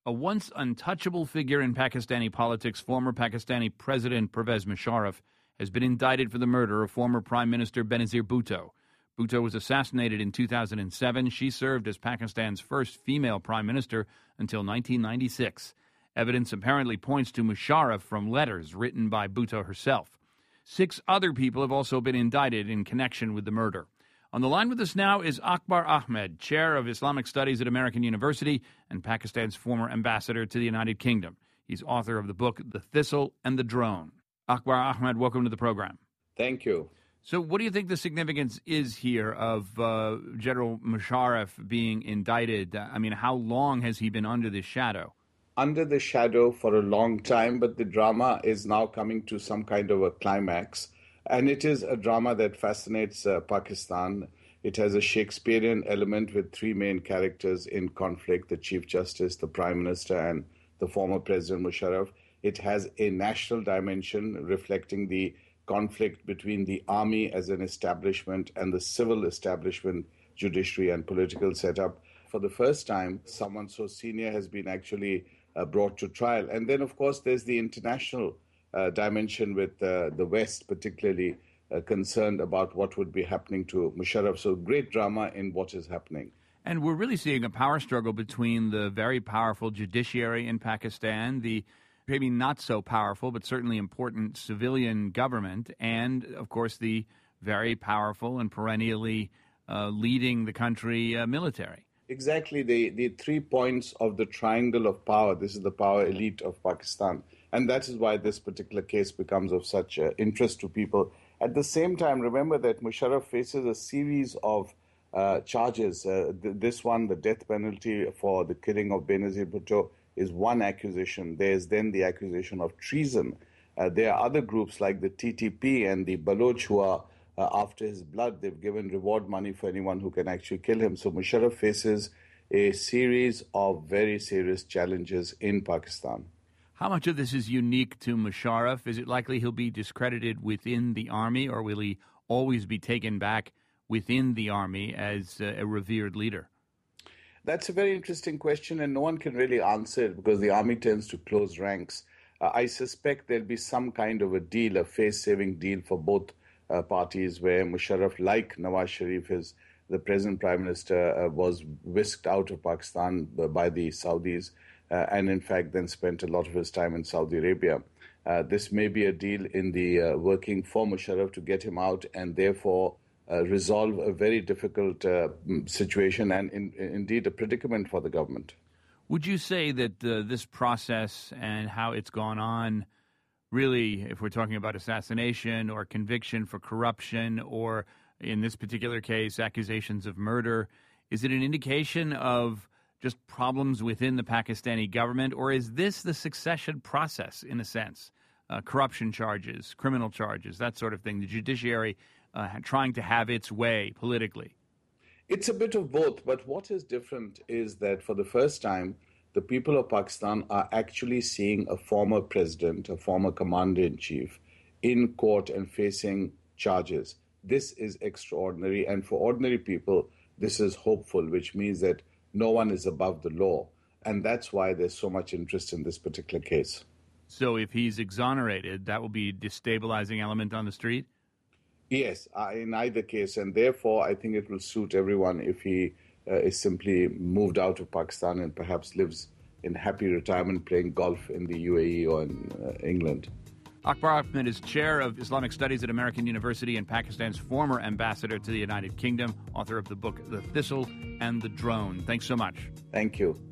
A once untouchable figure in Pakistani politics, former Pakistani President Pervez Musharraf has been indicted for the murder of former Prime Minister Benazir Bhutto. Bhutto was assassinated in 2007. She served as Pakistan's first female prime minister until 1996. Evidence apparently points to Musharraf from letters written by Bhutto herself. 6 other people have also been indicted in connection with the murder. On the line with us now is Akbar Ahmed, chair of Islamic Studies at American University and Pakistan's former ambassador to the United Kingdom. He's author of the book The Thistle and the Drone. Akbar Ahmed, welcome to the program. Thank you. So what do you think the significance is here of General Musharraf being indicted? I mean, how long has he been under this shadow? Under the shadow for a long time, but the drama is now coming to some kind of a climax. And it is a drama that fascinates Pakistan. It has a Shakespearean element with 3 main characters in conflict, the Chief Justice, the Prime Minister, and the former President Musharraf. It has a national dimension reflecting the conflict between the army as an establishment and the civil establishment, judiciary and political setup. For the first time, someone so senior has been actually brought to trial. And then, of course, there's the international dimension with the West particularly concerned about what would be happening to Musharraf. So great drama in what is happening. And we're really seeing a power struggle between the very powerful judiciary in Pakistan, the maybe not so powerful but certainly important civilian government, and, of course, the very powerful and perennially leading the country military. Exactly, the 3 points of the triangle of power. This is the power elite of Pakistan. And that is why this particular case becomes of such interest to people. At the same time, remember that Musharraf faces a series of charges. This one, the death penalty for the killing of Benazir Bhutto, is one accusation. There's then the accusation of treason. There are other groups like the TTP and the Baloch who are after his blood. They've given reward money for anyone who can actually kill him. So Musharraf faces a series of very serious challenges in Pakistan. How much of this is unique to Musharraf? Is it likely he'll be discredited within the army, or will he always be taken back within the army as a revered leader? That's a very interesting question, and no one can really answer it because the army tends to close ranks. I suspect there'll be some kind of a deal, a face-saving deal for both parties, where Musharraf, like Nawaz Sharif, the present Prime Minister, was whisked out of Pakistan by the Saudis. And in fact then spent a lot of his time in Saudi Arabia. This may be a deal in the working for Musharraf to get him out and therefore resolve a very difficult situation and indeed a predicament for the government. Would you say that this process and how it's gone on really, if we're talking about assassination or conviction for corruption or, in this particular case, accusations of murder, is it an indication of just problems within the Pakistani government, or is this the succession process, in a sense? Corruption charges, criminal charges, that sort of thing, the judiciary trying to have its way politically? It's a bit of both, but what is different is that for the first time, the people of Pakistan are actually seeing a former president, a former commander-in-chief, in court and facing charges. This is extraordinary, and for ordinary people, this is hopeful, which means that no one is above the law, and that's why there's so much interest in this particular case. So if he's exonerated, that will be a destabilizing element on the street? Yes, in either case, and therefore I think it will suit everyone if he is simply moved out of Pakistan and perhaps lives in happy retirement playing golf in the UAE or in England. Akbar Ahmed is chair of Islamic Studies at American University and Pakistan's former ambassador to the United Kingdom, author of the book The Thistle and the Drone. Thanks so much. Thank you.